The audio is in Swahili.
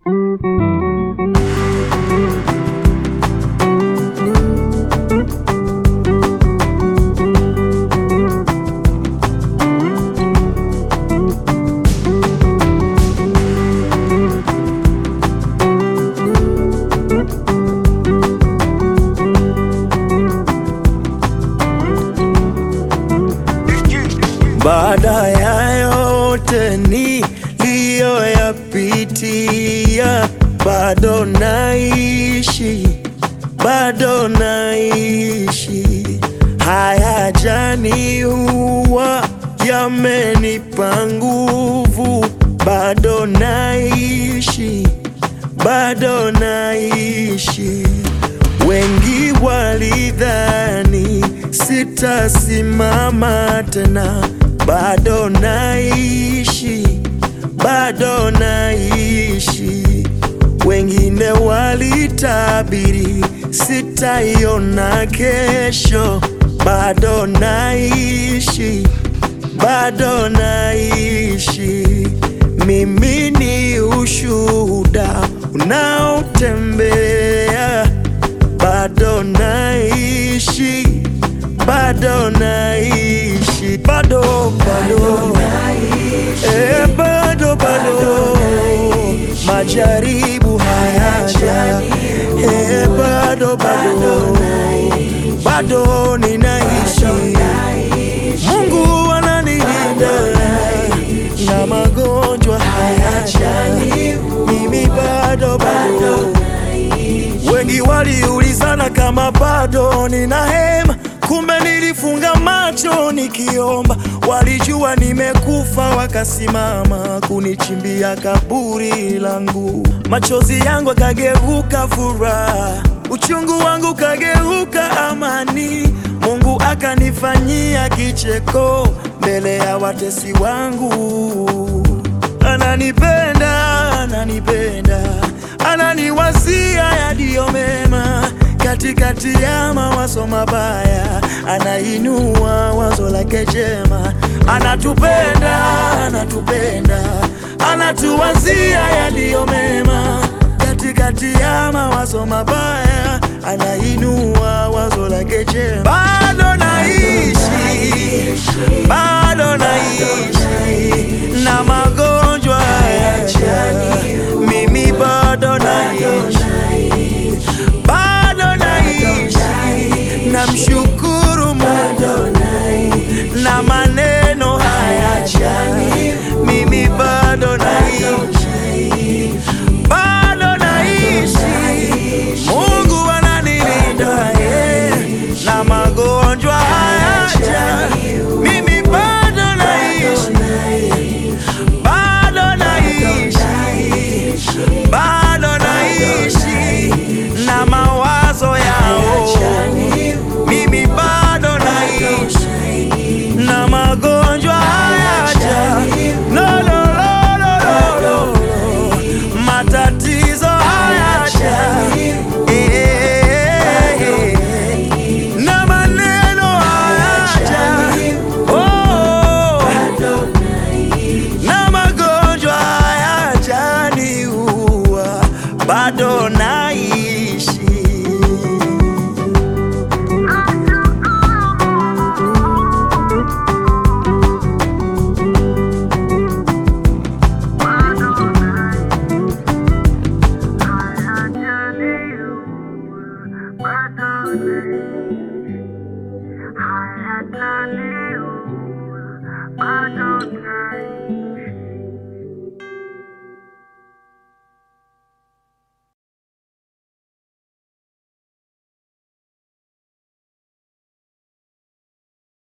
Baada ya yote niliyoyapitia, bado naishi, bado naishi. Hayajaniua, yamenipa nguvu, bado naishi, bado naishi. Wengi walidhani sitasimama tena, bado naishi, bado naishi. Wengine walitabiri sitaiona kesho, bado naishi, bado naishi. Mimi ni ushuhuda unaotembea, bado naishi, bado naishi, bado bado majaribu hayaja, bado ninaishi. Mungu ananilinda na magonjwa hayaja, mimi bado. Wengi waliulizana kama bado nina hema, kumbe nilifunga macho nikiomba. Walijua nimekufa, wakasimama kunichimbia kaburi langu. Machozi yangu yakageuka furaha, uchungu wangu kageuka amani. Mungu akanifanyia kicheko mbele ya watesi wangu. Ananipenda, ananipenda, ananiwazia yaliyo mema. Katikati ya mawazo mabaya, anainua wazo lake jema. Anatupenda, anatupenda, anatuwazia yaliyo mema. Katikati ya mawazo mabaya, anainua wazo lake jema. Bado naishi, bado naishi, na magonjwa hayaja, mimi bado naishi, bado naishi. Namshukuru Mungu na maneno hayaja, mimi bado naishi, bado naishi. Mungu ananilinda na magonjwa hayaja, mimi bado naishi, bado naishi, bado naishi. Na mawazo yao, mimi bado naishi, na magonjwa hayaja, no, no, no, no, no, no. Matatizo hayaja, na maneno hayaja, oh, na magonjwa hayajaniua, bado naishi. I had to leave, I don't care.